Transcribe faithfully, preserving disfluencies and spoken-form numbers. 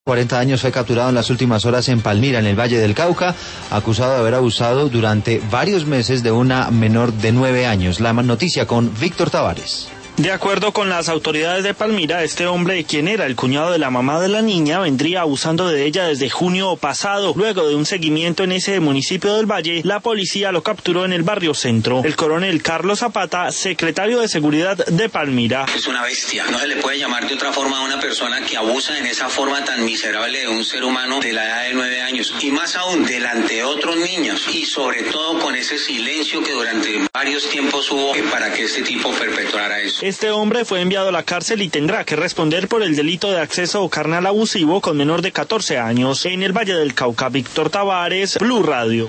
cuarenta años, fue capturado en las últimas horas en Palmira, en el Valle del Cauca, acusado de haber abusado durante varios meses de una menor de nueve años. La noticia con Víctor Tavares. De acuerdo con las autoridades de Palmira, este hombre, quien era el cuñado de la mamá de la niña, vendría abusando de ella desde junio pasado. Luego de un seguimiento en ese municipio del Valle, la policía lo capturó en el barrio Centro. El coronel Carlos Zapata, secretario de Seguridad de Palmira. Es una bestia. No se le puede llamar de otra forma a una persona que abusa en esa forma tan miserable de un ser humano de la edad de nueve años. Y más aún, delante de otros niños. Y sobre todo con ese silencio que durante varios tiempos hubo para que este tipo perpetuara eso. Este hombre fue enviado a la cárcel y tendrá que responder por el delito de acceso carnal abusivo con menor de catorce años. En el Valle del Cauca, Víctor Tavares, Blue Radio.